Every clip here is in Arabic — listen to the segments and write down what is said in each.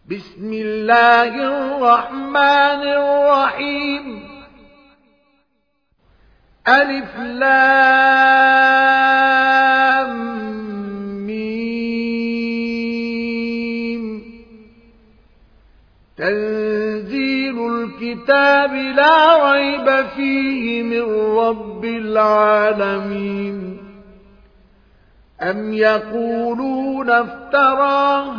بسم الله الرحمن الرحيم. ألف لام ميم. تنزيل الكتاب لا ريب فيه من رب العالمين. أم يقولون افتراه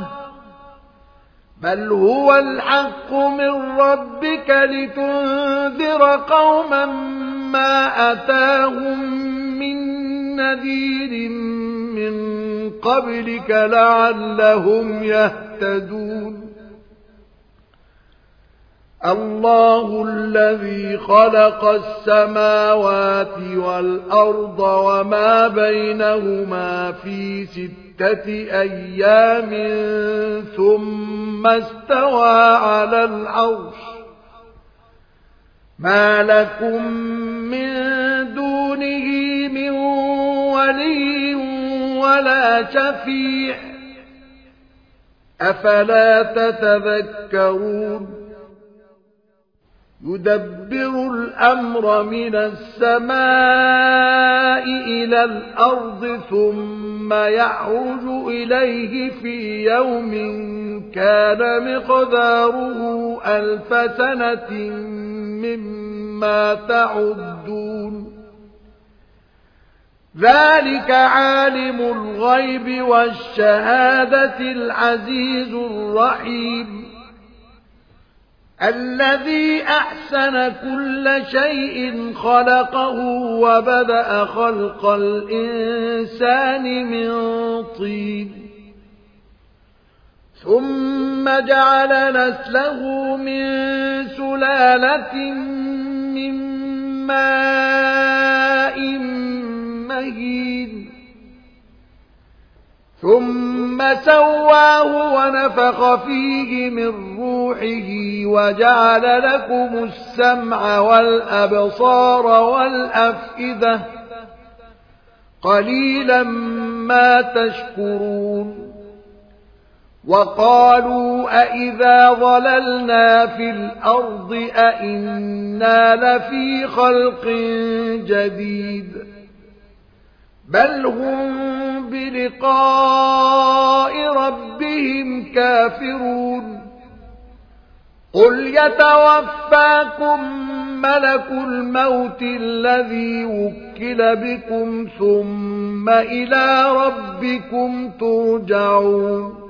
بل هو الحق من ربك لتنذر قوما ما أتاهم من نذير من قبلك لعلهم يهتدون. الله الذي خلق السماوات والأرض وما بينهما في 6 أيام ثم استوى على العرش. ما لكم من دونه من ولي ولا شفيع أفلا تتذكرون. يدبر الأمر من السماء إلى الأرض ثم يعرج إليه في يوم كان مقداره 1000 سنة مما تعدون. ذلك عالم الغيب والشهادة العزيز الرحيم الذي أحسن كل شيء خلقه وبدأ خلق الإنسان من طين ثم جعل نسله من سلالة من ماء مهين ثم سواه ونفخ فيه من روحه وجعل لكم السمع والأبصار والأفئدة قليلا ما تشكرون. وقالوا أئذا ضللنا في الأرض أئنا لفي خلق جديد بل هم بلقاء ربهم كافرون. قل يتوفاكم ملك الموت الذي وكل بكم ثم إلى ربكم ترجعون.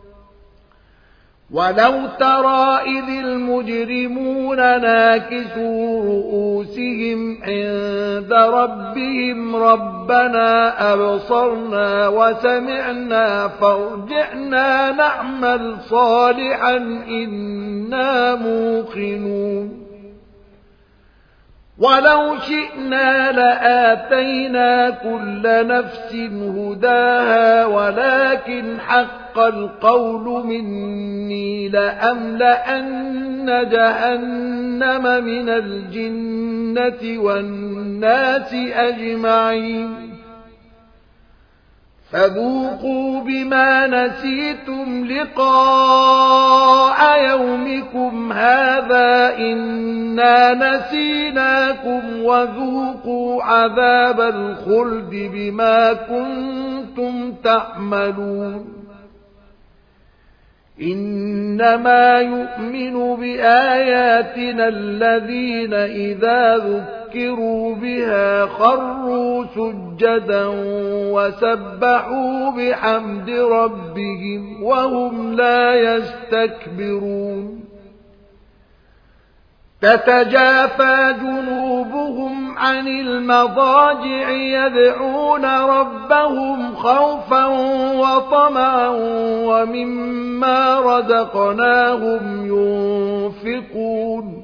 ولو ترى إذ المجرمون ناكسوا رؤوسهم عند ربهم ربنا أبصرنا وسمعنا فارجعنا نعمل صالحا إنا موقنون. ولو شئنا لآتينا كل نفس هداها ولكن حق القول مني لأملأن جهنم من الجنة والناس أجمعين. فذوقوا بما نسيتم لقاء يومكم هذا إنا نسيناكم وذوقوا عذاب الخلد بما كنتم تعملون. إنما يؤمن بآياتنا الذين إذا ذكروا بها خروا سجدا وسبحوا بحمد ربهم وهم لا يستكبرون. تتجافى جنوبهم عن المضاجع يدعون ربهم خوفا وطمعا ومما رزقناهم ينفقون.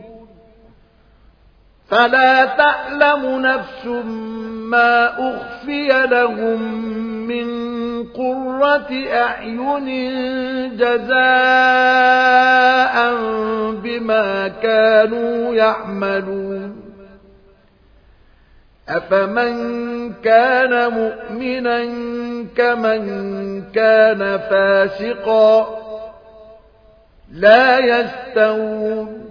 فلا تعلم نفس ما أخفي لهم من قرة أعين جزاء بما كانوا يعملون. أفمن كان مؤمنا كمن كان فاسقا لا يستوون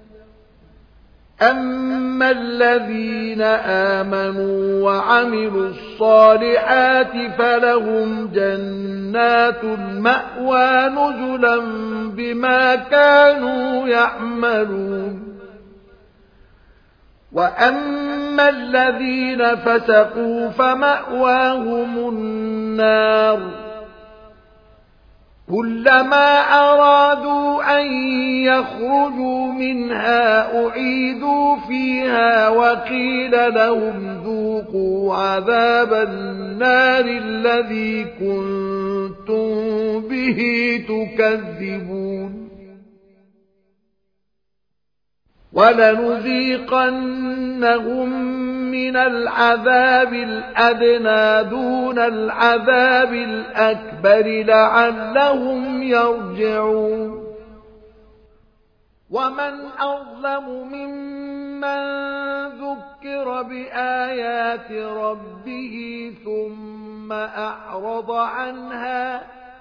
أما الذين آمنوا وعملوا الصالحات فلهم جنات المأوى نزلا بما كانوا يعملون وأما الذين فسقوا فمأواهم النار كلما أرادوا أن يخرجوا منها أعيدوا فيها وقيل لهم ذوقوا عذاب النار الذي كنتم به تكذبون ولنذيقنهم من العذاب الأدنى دون العذاب الأكبر لعلهم يرجعون ومن أظلم ممن ذكر بآيات ربه ثم أعرض عنها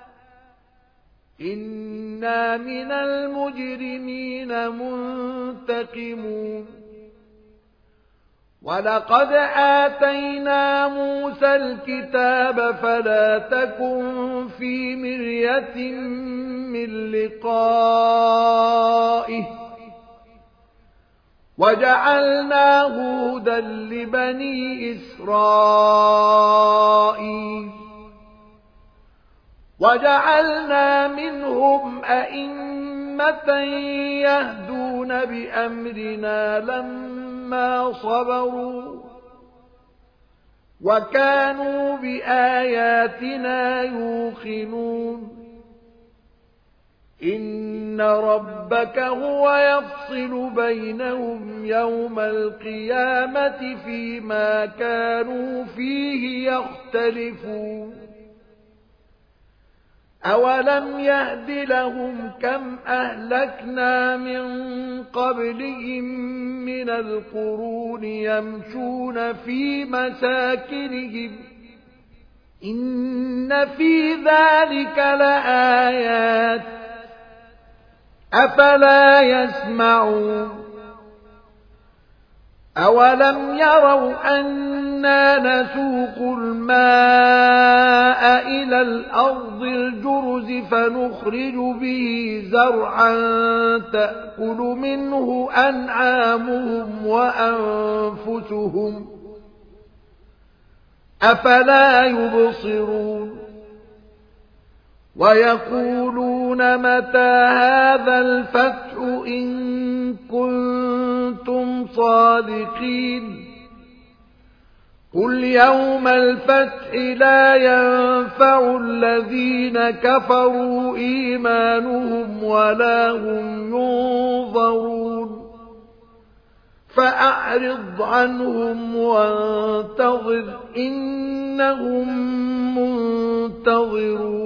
إنا من المجرمين منتقمون ولقد آتينا موسى الكتاب فلا تكن في مرية من لقائه وجعلناه هدى لبني إسرائيل وجعلنا منهم أئمة يهدون بأمرنا لما صبروا وكانوا بآياتنا يوقنون إن ربك هو يفصل بينهم يوم القيامة فيما كانوا فيه يختلفون أولم يهد لهم كم أهلكنا من قبلهم من القرون يمشون في مساكنهم إن في ذلك لآيات أفلا يسمعون أولم يروا أنا نسوق الماء إلى الأرض الجرز فنخرج به زرعا تأكل منه أنعامهم وأنفسهم أفلا يبصرون ويقولون متى هذا الفتح إن كنتم صادقين قل يوم الفتح لا ينفع الذين كفروا إيمانهم ولا هم ينظرون فأعرض عنهم وانتظر إنهم منتظرون